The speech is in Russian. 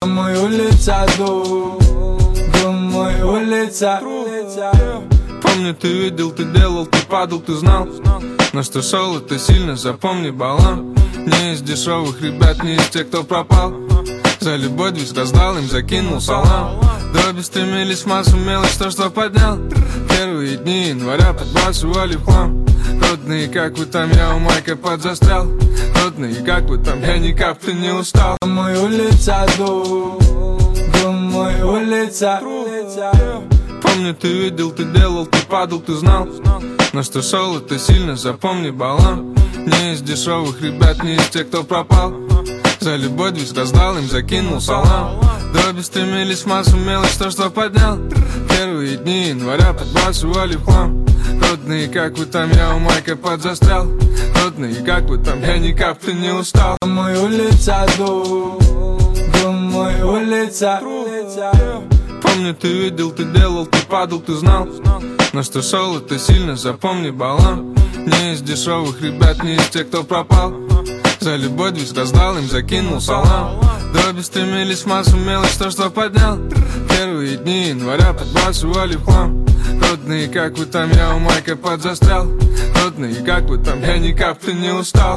Мой улица, мой улица. Помню, ты видел, ты делал, ты падал, ты знал. На что шел, это сильно, запомни баллон. Не из дешевых ребят, не из тех, кто пропал. За любой движ раздал, им закинул салам. Дроби стремились в массу, мелочь, то, что поднял. Первые дни января подбрасывали в хлам. Родные, как вы там, я у Майка подзастрял. Родные, как вы там, я ни капли не устал. Мой улица, мой улица. Помню, ты видел, ты делал, ты падал, ты знал. На что шел, это сильно, запомни баллон. Не из дешевых ребят, не из тех, кто пропал. За любой движ раздал, им закинул салам. Дроби стремились в массу, мелочь, то, что поднял. Первые дни января подбрасывали в хлам. Родные, как вы там, я у Майка подзастрял. Родные, как вы там, я ни капли не устал. Мой улица, мой улица. Помню, ты видел, ты делал, ты падал, ты знал. На что шел, это сильно, запомни баллон. Не из дешевых ребят, не из тех, кто пропал. За любой движ раздал, им закинул салам. Дроби стремились в массу, мелочь, то, что поднял. Первые дни января подбрасывали в хлам. Родные, как вы там, я у Майка подзастрял. Родные, как вы там, я ни капли не устал.